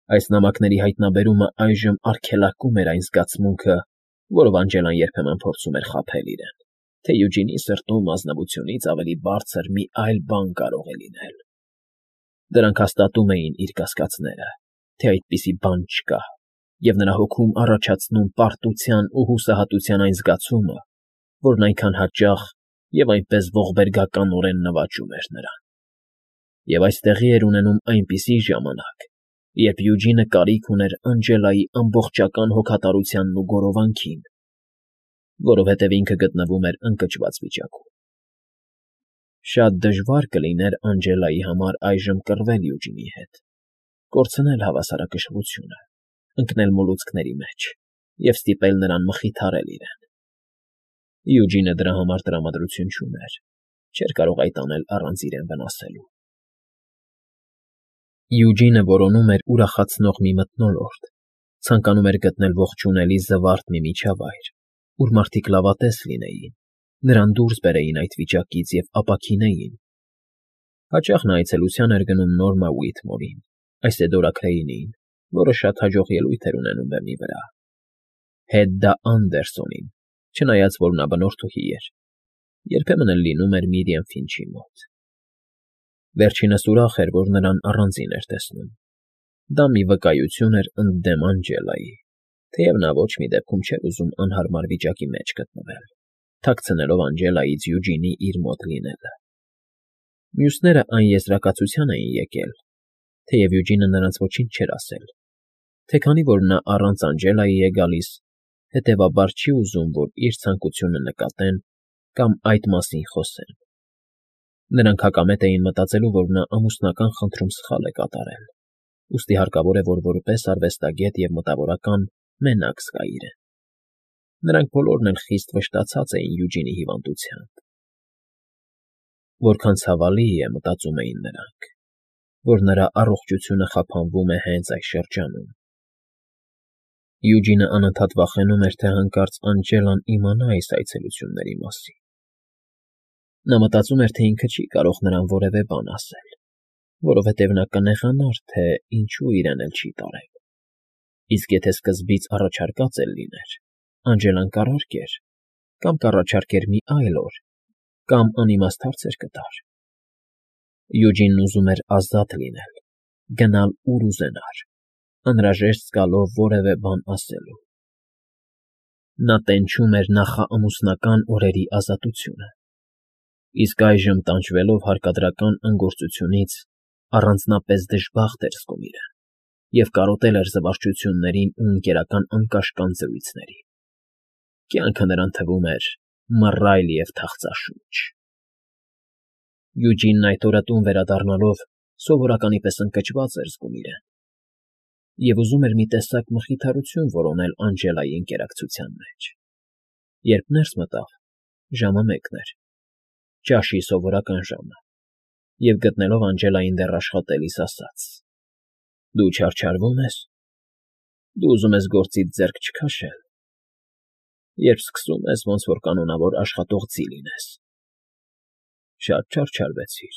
Այս նամակների հայտնաբերումը այժմ արգելակում էր այն զգացմունքը, որով Անգելան երբեմն փորձում էր խաբել իրեն, թե Յուջինի սրտում ազնվությունից ավելի բարձր մի այլ բան կարող է լինել։ Դրանք հաստատում էին իր կասկածները, թե այդպիսի բան չկա, և նրա հոգում առաջացնում պարտության ու հուսահատության այն զգացումը, որն այնքան հաճախ և այնպես ողբերգականորեն նվաճում էր նրան։ Եվ այս տեղի էր ունենում այնպիսի ժամանակ, երբ Յուջինը կարիք ուներ Անգելայի ամբողջական հոգատարությանն ու գոռովանքին, որովհետև ինքը գտնվում էր ընկճված վիճակում։ Շատ դժվար կլիներ Անգելայի համար այժմ կռվել Յուջինի հետ, կորցնել հավասարակշռությունը, ընկնել մոլուցքների մեջ և ստիպել նրան մխիթարել իրեն։ Յուջինը դրա համար տրամադրություն չուներ, չէր կարող այդ անել առանց իրեն վնասելու։ Յուջինը որոնում էր ուրախացնող մի մթնոլորտ, ցանկանում էր գտնել ողջունելի զվարթ մի միջավայր, ուր մարդիկ լավատես լինեին, նրան դուրս բերեին այդ վիճակից և ապաքինեին։ Հաճախ նա այցելության էր գնում Նորմա Ուիթմորին, Այսեդորա Քրեյնին, որը շատ հաջող ելույթ էր ունենում բեմի վրա, Հեդդա Անդերսոնին, չնայած որ նա բնորդուհի էր, երբեմն էլ լինում էր Միրիամ Ֆինչի մոտ։ Վերջինս ուրախ էր, որ նրան առանձին էր տեսնում։ Դա մի վկայություն էր ընդդեմ Անգելայի, թեև նա ոչ մի դեպքում չէր ուզում անհարմար վիճակի մեջ գտնվել, թաքցնելով Անգելայից Յուջինի իր մոտ լինելը։ Մյուսները այն եզրակացության էին եկել, թեև Յուջինը նրանց ոչինչ չէր ասել, թե քանի որ նա առանց Անգելայի է գալիս, հետևաբար չի ուզում, որ իր ցանկությունը նկատեն կամ այդ մասին խոսեն։ Նրանք հակամետ էին մտածելու, որ նա ամուսնական խնդրում սխալ է կատարել, ուստի հարկավոր է, որ որպես արվեստագետ և մտավորական մենակ զգա իրեն։ Նրանք բոլորն էլ խիստ վշտացած էին Յուջինի հիվանդությամբ։ Որքան ցավալի է, մտածում էին նրանք, որ նրա առողջությունը խափանվում է հենց այս շրջանում։ Յուջինը անընդհատ վախենում էր, թե հանկարծ Անգելան իմանա այս այցելությունների մասին։ Նա մտածում էր, թե ինքը չի կարող նրան որևէ բան ասել, որովհետև նա կնեղանար, թե ինչու իրեն էլ չի տարել։ Իսկ եթե սկզբից առաջարկած էլ լիներ, Անգելան կառարկեր, կամ կառաջարկեր մի այլ օր, կամ անիմաստ հարցեր կտար։ Յուջինն ուզում էր ազատ լինել, գնալ ուր ուզենար, անհրաժեշտ զգալով որևէ բան ասելու։ Նա տենչում էր նախաամուսնական օրերի ազատությունը, իսկ այժմ տանջվելով հարկադրական ընգործությունից առանձնապես դժբախտ էր զգում իրեն և կարոտել էր զվարճություններին ու ընկերական անկաշկանդ զրույցներին։ Կյանքը նրան թվում էր մռայլ և թախծաշունչ։ Յուջինն այդ օրը տուն վերադառնալով սովորականի պես ընկճված էր զգում իրեն և ուզում էր մի տեսակ մխիթարություն որոնել Անգելայի ընկերակցության մեջ։ Երբ ներս մտավ, ժամը 1 էր, ճաշի սովորական ժամը, և գտնելով Անգելային դեռ աշխատելիս, ասաց. «Դու չարչարվում ես, դու ուզում ես գործիդ ձեռք չքաշել, երբ սկսում ես, ոնց որ կանոնավոր աշխատող ձի լինես»։ Շատ չարչարվեցի՞ր։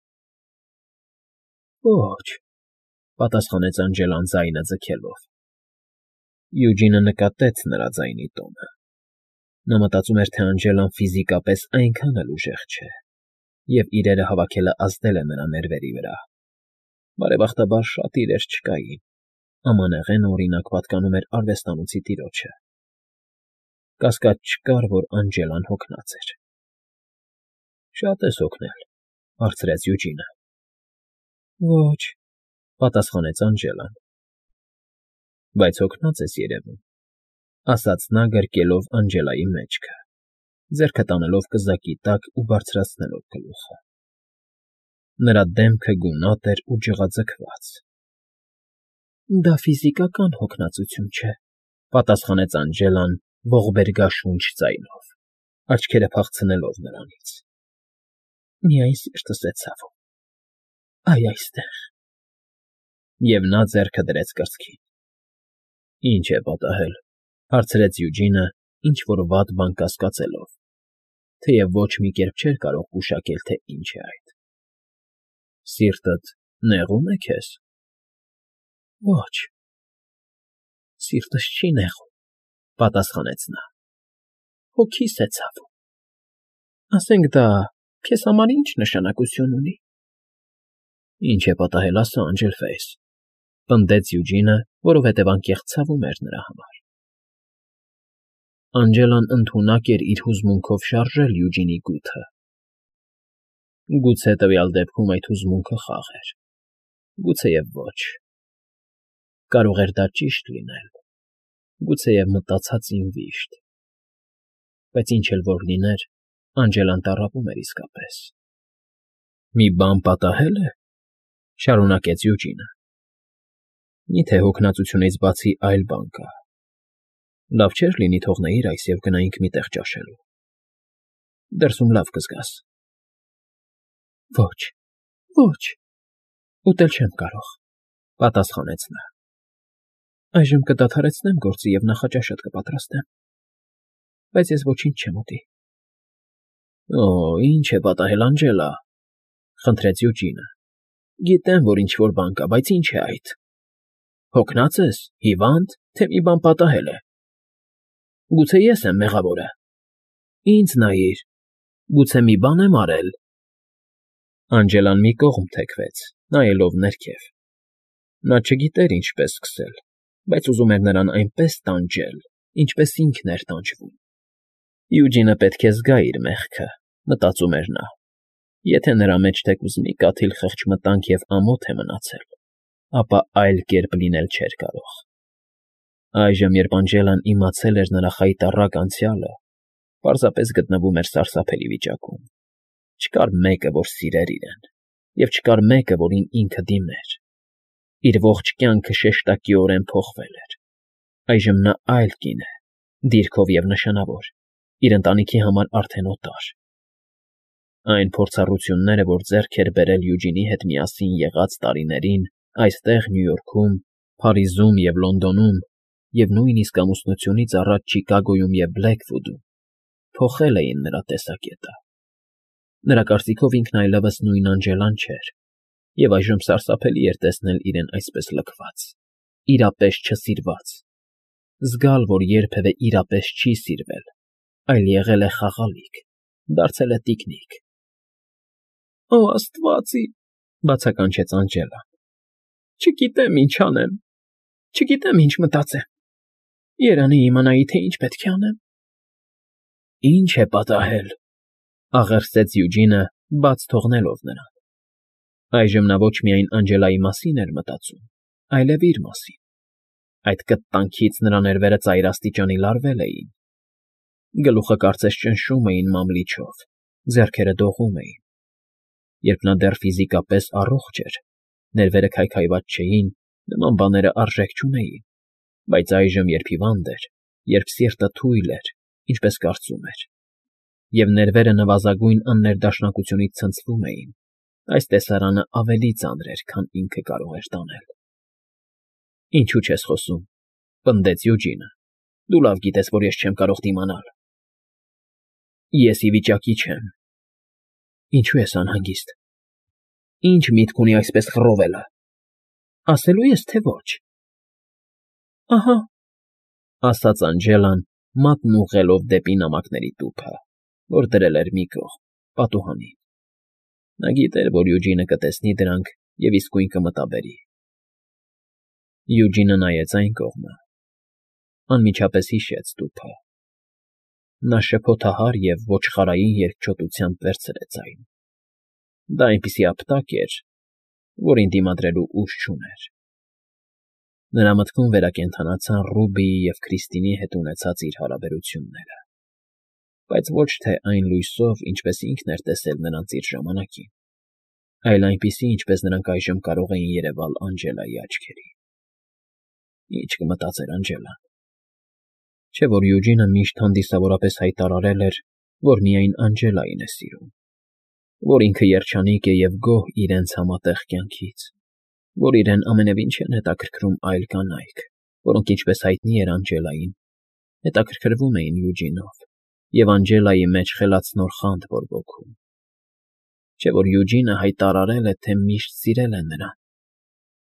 Ոչ, պատասխանեց Անգելան ձայնը ձգելով։ Յուջինը նկատեց նրա ձայնի տոնը։ Նա մտածում էր, թե Անգելան ֆիզիկապես այնքան էլ ուժեղ չէ, և իրերը հավաքելը ազդել է նրա ներվերի վրա։ Բարեբախտաբար շատ իրեր չկային, ամանեղենը, օրինակ, պատկանում էր արվեստանոցի տիրոջը։ Կասկած չկար, որ Անգելան հոգնած էր։ Շատ ես հոգնել, հարցրեց Յուջինը։ Ոչ, պատասխանեց Անգելան։ Բայց հոգնած ես երևում, ասաց նա գրկելով Անգելայի մեջքը, ձեռքը տանելով կզակի տակ ու բարձրացնելով գլուխը։ Նրա դեմքը գունատ էր ու ջղաձգված։ Դա ֆիզիկական հոգնածություն չէ, պատասխանեց Անգելան ողբերգաշունչ ձայնով, աչքերը փախցնելով նրանից։ Միայն սիրտս է ցավում։ Այ այստեղ։ Եվ նա ձեռքը դրեց կրծքին։ Ինչ է պատահել, հարցրեց Յուջինը, ինչ-որ վատ բան կասկածելով, թեև ոչ մի կերպ չէր կարող գուշակել, թե ինչ է այդ։ Սիրտդ նեղո՞ւմ է քեզ։ Ոչ, սիրտս չի նեղում, պատասխանեց նա, հոգիս է ցավում։ Ասենք դա քեզ համար ինչ նշանակություն ունի։ Ինչ է պատահել, ասա, Անջելֆեյս, պնդեց Յուջինը, որովհետև անկեղծ ցավում էր նրա համար։ Անջելան ընդունակ էր իր հուզմունքով շարժել Յուջինի գութը։ Գուցե տվյալ դեպքում այդ հուզմունքը խաղ էր, գուցեև ոչ։ Կարող էր դա ճիշտ լինել, գուցեև մտածածին վիշտ։ Բայց ինչ էլ որ լիներ, Անջելան տառապում էր իսկապես։ Մի բան պատահել է, շարունակեց Յուջինը։ Միթե հոգնածությունից բացի այլ բան կա։ Լավ չէր լինի թողնեիր այս և գնայինք մի տեղ ճաշելու։ Դրսում լավ կզգաս։ Ոչ, ոչ, ուտել չեմ կարող, պատասխանեց նա։ Այժմ կդադարեցնեմ գործը և նախաճաշդ կպատրաստեմ, բայց ես ոչինչ չեմ ուտի։ Օ, ինչ է պատահել, Անջելա, խնդրեց Յուջինը։ Գիտեմ, որ ինչ-որ բան կա, բայց ինչ է այդ։ Հոգնած ես, հիվա՞նդ, թե մի բան պատահել է։ Գուցե ես եմ մեղավորը։ Ինձ նայիր, գուցե մի բան եմ արել։ Անջելան մի կողմ թեքվեց, նայելով ներքև։ Նա չգիտեր ինչպես սկսել, բայց ուզում էր նրան այնպես տանջել, ինչպես ինքն էր տանջվում։ Յուջինը պետք է զգա իր մեղքը, մտածում էր նա։ Եթե նրա մեջ թեկուզ մի կաթիլ խղճմտանք և ամոթ է մնացել, ապա այլ կերպ լինել չէր կարող։ Այժմ, երբ Անջելան իմացել էր նրա խայտառակ անցյալը, պարզապես գտնվում էր սարսափելի վիճակում։ Չկար մեկը, որ սիրեր իրեն, և չկար մեկը, որին ինքը դիմեր։ Իր ողջ կյանքը շեշտակիորեն փոխվել էր։ Այժմ նա այլ կին է, դիրքով և նշանավոր, իր ընտանիքի համար արդեն օտար։ Այն փորձառությունները, որ ձեռք էր բերել Յուջինի հետ միասին եղած տարիներին այստեղ Նյու Յորքում, Փարիզում և Լոնդոնում, և նույնիսկ ամուսնությունից առաջ Չիկագոյում և Բլեքվուդում, փոխել էին նրա տեսակետը։ Նրա կարծիքով ինքն այլևս նույն Անջելան չէր, և այժմ սարսափելի էր տեսնել իրեն այսպես լքված, իրապես չսիրված, զգալ, որ երբևէ իրապես չի սիրվել, այլ եղել է խաղալիք, դարձել է տիկնիկ։ Օ, Աստված իմ, բացականչեց Անջելան։ Չգիտեմ ինչ անեմ, չգիտեմ ինչ մտածեմ։ Երանի իմանայի, թե ինչ պետք է անեմ։ Ինչ է պատահել, աղերսեց Յուջինը, բաց թողնելով նրան։ Այժմ նա ոչ միայն Անջելայի մասին էր մտածում, այլև իր մասին։ Այդ կտտանքից նրա ներվերը ծայրաստիճանի լարվել էին։ Գլուխը կարծես ճնշում էին մամլիչով, ձեռքերը դողում էին։ Երբ նա դեռ ֆիզիկապես առողջ էր, ներվերը քայքայված չէին, նման բաները արժեք չունեին, բայց այժմ, երբ հիվանդ էր, երբ սիրտը թույլ էր, ինչպես կարծում էր, և ներվերը նվազագույն աններդաշնակությունից ցնցվում էին, այս տեսարանը ավելի ծանր էր, քան ինքը կարող էր տանել։ Ինչու չես խոսում, պնդեց Յուջինը։ Դու լավ գիտես, որ ես չեմ կարող դիմանալ։ Ես ի վիճակի չեմ։ Ինչու ես անհանգիստ։ Ինչ միտք ունի այսպես խռովելը։ Ասելու ես, թե ոչ։ Ահա, ասաց Անջելան, մատն ուղղելով դեպի նամակների տուփը, որ դրել էր մի կողմ, պատուհանին։ Նա գիտեր, որ Յուջինը կտեսնի դրանք և իսկույն կմտաբերի։ Յուջինը նայեց այն կողմը, անմիջապես հիշեց տուփը։ Նա շփոթահար և ոչխարային երկչոտությամբ վերցրեց այն։ Դա այնպիսի ապտակ էր, որին դիմադրելու ուժ չուներ։ Նրա մտքում վերակենդանացան Ռուբիի և Քրիստինի հետ ունեցած իր հարաբերությունները, բայց ոչ թե այն լույսով, ինչպես ինքն էր տեսել նրանց իր ժամանակին, այլ այնպիսի, ինչպես նրանք այժմ կարող էին երևալ Անջելայի աչքերին։ Ինչ կմտածեր Անջելան։ Չէ՞ որ Յուջինը միշտ հանդիսավորապես հայտարարել էր, որ միայն Անջելային է սիրում, որ ինքը երջանիկ է և գոհ իրենց համատեղ կյանքից, որ իրեն ամենևին չեն հետաքրքրում այլ կանայք, որոնք, ինչպես հայտնի էր Անջելային, հետաքրքրվում էին Յուջինով, և Անջելայի մեջ խելացնոր խանդ բորբոքում։ Չէ՞ որ Յուջինը հայտարարել է, թե միշտ սիրել է նրան։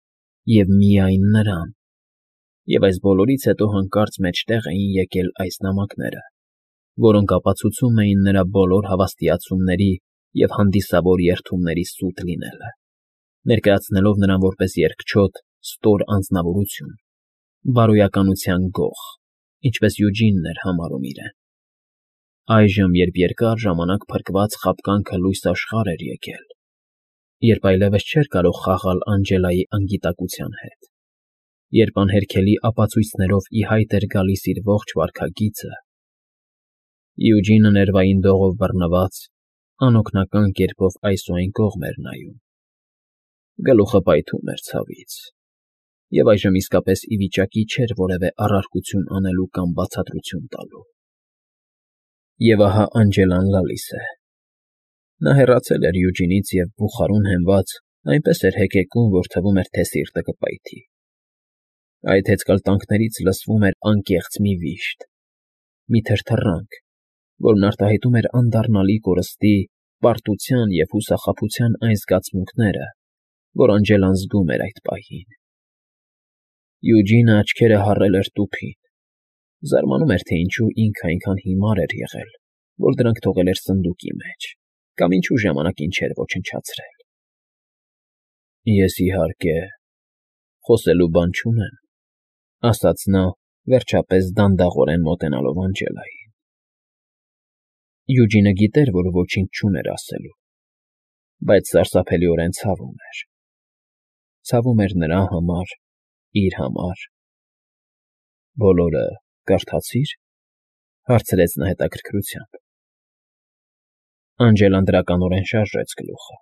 և միայն նրան, և այս բոլորից հետո հանկարծ մեջտեղ էին եկել այս նամակները, որոնք ապացուցում էին նրա բոլոր հավաստիացումների և հանդիսավոր երդումների սուտ լինելը, ներկայացնելով նրան որպես երկչոտ, ստոր անձնավորություն, բարոյականության գող, ինչպես Յուջինն էր համարում իրեն։ Այժմ, երբ երկար ժամանակ փրկված խաբկանքը լույս աշխարհ էր եկել, երբ այլևս չէր կարող խաղալ Անգելայի անգիտակցության հետ, երբ անհերքելի ապացույցներով ի հայտ էր գալիս իր ողջ վարքագիծը, Յուջինը ներվային դողով բռնված, անօգնական կերպով այս ու այն կողմ էր նայում, գլուխը պայթում էր ցավից, և այժմ իսկապես ի վիճակի չէր որևէ առարկություն անելու կամ բացատրություն տալու։ Եվ ահա Անգելան լալիս է։ Նա հեռացել էր Յուջինից և բուխարուն հենված այնպես էր հեկեկում, որ թվում էր, թե սիրտը կպայթի։ Այդ հեծկլտանքներից լսվում էր անկեղծ մի վիշտ, մի թրթռանք, որն արտահայտում էր անդառնալի կորստի, պարտության և հուսախաբության այն զգացմունքները, որ Անգելան զգում էր այդ պահին։ Յուջինը աչքերը հառել էր տուփին, զարմանում էր, թե ինչու ինքը այնքան հիմար էր եղել, որ դրանք թողել էր սնդուկի մեջ, կամ ինչու ժամանակին չէր ոչնչացրել։ Ես, իհարկե, խոսելու բան չունեմ, ասաց նա, վերջապես դանդաղորեն մոտենալով Անգելային։ Յուջինը գիտեր, որ ոչինչ չուներ ասելու, բայց սարսափելիորեն ցավում էր։ Ցավում էր նրա համար, իր համար։ Բոլորը կարդացի՞ր,֊ հարցրեց նա հետաքրքրությամբ։ Անգելան դրականորեն շարժեց գլուխը։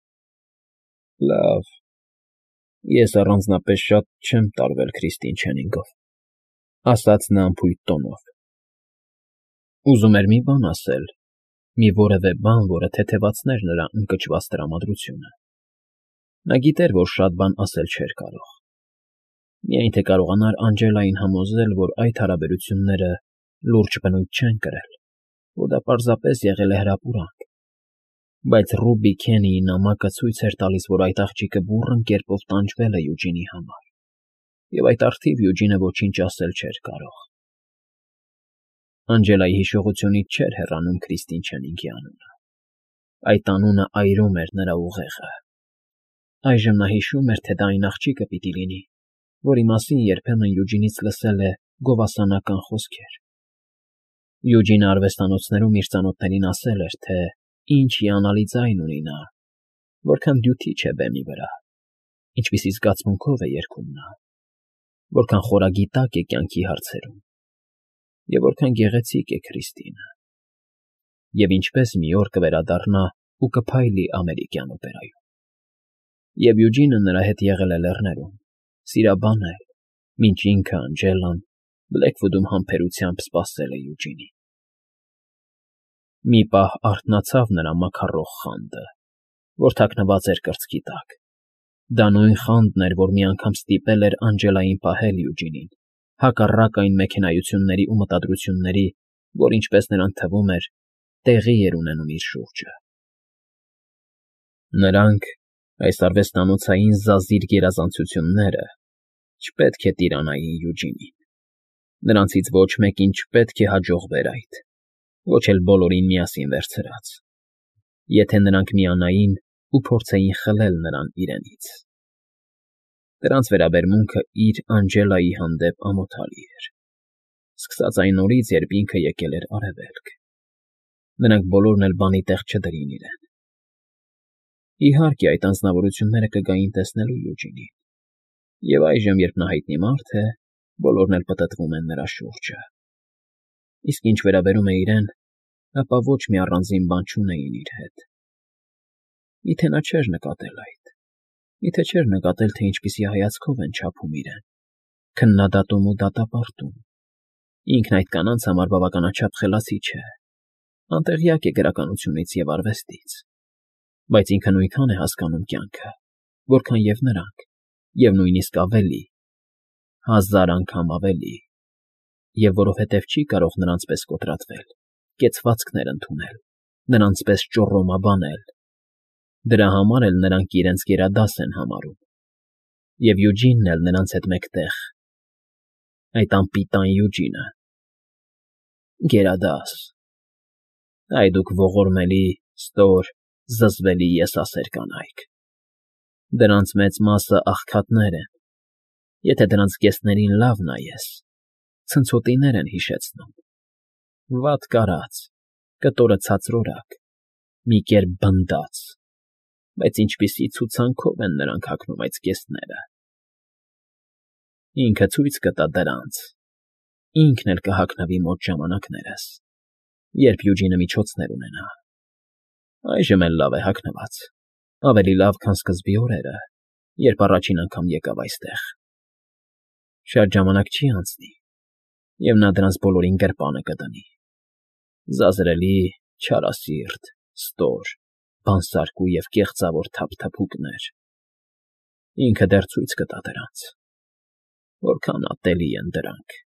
Լավ, ես առանձնապես շատ չեմ տարվել Քրիստին Չենինգով, ասաց նա անփույթ տոնով։ Ուզում էր մի բան ասել, մի որևէ բան, որը թեթևացներ նրա ընկճված տրամադրությունը։ Նա գիտեր, որ շատ բան ասել չէր կարող։ Միայն թե կարողանար Անգելային համոզել, որ այդ հարաբերությունները լուրջ բնույթ չեն կրել, որ դա պարզապես եղել է հրապուրանք։ Բայց Ռուբի Քենիի նամակը ցույց էր տալիս, որ այդ աղջիկը բուռն կերպով տանջվել է Յուջինի համար, և այդ առթիվ Յուջինը ոչինչ ասել չէր կարող։ Անգելայի հիշողությունից չէր հեռանում Քրիստին Չենինգի անունը։ Այդ անունը այրում էր նրա ուղեղը։ Այժմ նա հիշում էր, թե դա այն աղջիկը պիտի լինի, որի մասին երբեմն Յուջինից լսել է գովասանական խոսքեր։ Յուջինը արվեստանոցներում իր ծանոթներին ասել էր, թե ինչ հիանալի ձայն ունի նա, որքան դյութիչ է բեմի վրա, ինչպիսի զգացմունքով է երգում նա, որքան խորագիտակ է կյանքի հարցերում, և որքան գեղեցիկ է Քրիստինը, և ինչպես մի օր կվերադառնա ու կփայլի ամերիկյան օպերայում։ Եվ Յուջինը նրա հետ եղել է լեռներում, սիրաբանել, մինչ ինքը Անգելան Բլեքվուդում համբերությամբ սպասել է Յուջինին։ Մի պահ արթնացավ նրա մաքառող խանդը, որ թաքնված էր կրծքի տակ։ Դա նույն խանդն էր, որ մի անգամ ստիպել էր Անգելային պահել Յուջինին, հակառակ այն մեքենայությունների ու մտադրությունների, որ, ինչպես նրան թվում էր, տեղի էր ունենում իր շուրջը։ Նրանք, այս արվեստանոցային զազիր գերազանցությունները, չպետք է տիրանային Յուջինին։ Նրանցից ոչ մեկին չպետք է հաջողվեր այդ, ոչ էլ բոլորին միասին վերցրած, եթե նրանք միանային ու փորձեին խլել նրան իրենից։ Դրանց վերաբերմունքը իր Անգելայի հանդեպ ամոթալի էր, սկսած այն օրից, երբ ինքը եկել էր Արևելք։ Նրանք բոլորն էլ բանի տեղ չդրին իրեն։ Իհարկե, այդ անձնավորությունները կգային տեսնելու Յուջինին, և այժմ, երբ նա հայտնի մարդ է, բոլորն էլ պտտվում են նրա շուրջը։ Իսկ ինչ վերաբերում է իրեն, ապա ոչ մի առանձին բան չունեին իր հետ։ Միթե նա չէր նկատել այդ, միթե չէր նկատել, թե ինչպիսի հայացքով են չափում իրեն, քննադատում ու դատապարտում։ Ինքն այդ կանանց համար բավականաչափ խելացի չէ, անտեղյակ է գրականությունից և արվեստից, բայց ինքը նույնքան է հասկանում կյանքը, որքան և նրանք, և նույնիսկ ավելի, 1000 անգամ ավելի, և որովհետև չի կարող նրանց պես կոտրատվել, կեցվածքներ ընդունել, նրանց պես ճոռոմաբանել, դրա համար էլ նրանք իրենց գերադաս են համարում։ Եվ Յուջինն էլ նրանց հետ մեկտեղ, այդ անպիտան Յուջինը։ Գերադաս, այ դուք ողորմելի, ստոր, զզվելի եսասեր կանայք, դրանց մեծ մասը աղքատներ են, եթե դրանց կեսներին լավ նայես, ցնցոտիներ են հիշեցնում, վատ կարած, կտորը ցածրորակ, մի կերպ բնդած, բայց ինչպիսի ցուցանքով են նրանք հագնում այդ կեսները… Ինքը ցույց կտա դրանց, ինքն էլ կհագնվի մոտ ժամանակներս, երբ Յուջինը միջոցներ ունենա, այժմ էլ լավ է հագնված, ավելի լավ, քան սկզբի օրերը, երբ առաջին անգամ եկավ այստեղ… Շատ ժամանակ չի անցնի, և նա դրանց բոլորին գրպանը կդնի, զազրելի, չարասիրտ, ստոր, բանսարկու և կեղծավոր թափթփուկներ… Ինքը դեռ ցույց կտա դրանց, որքան ատելի են դրանք…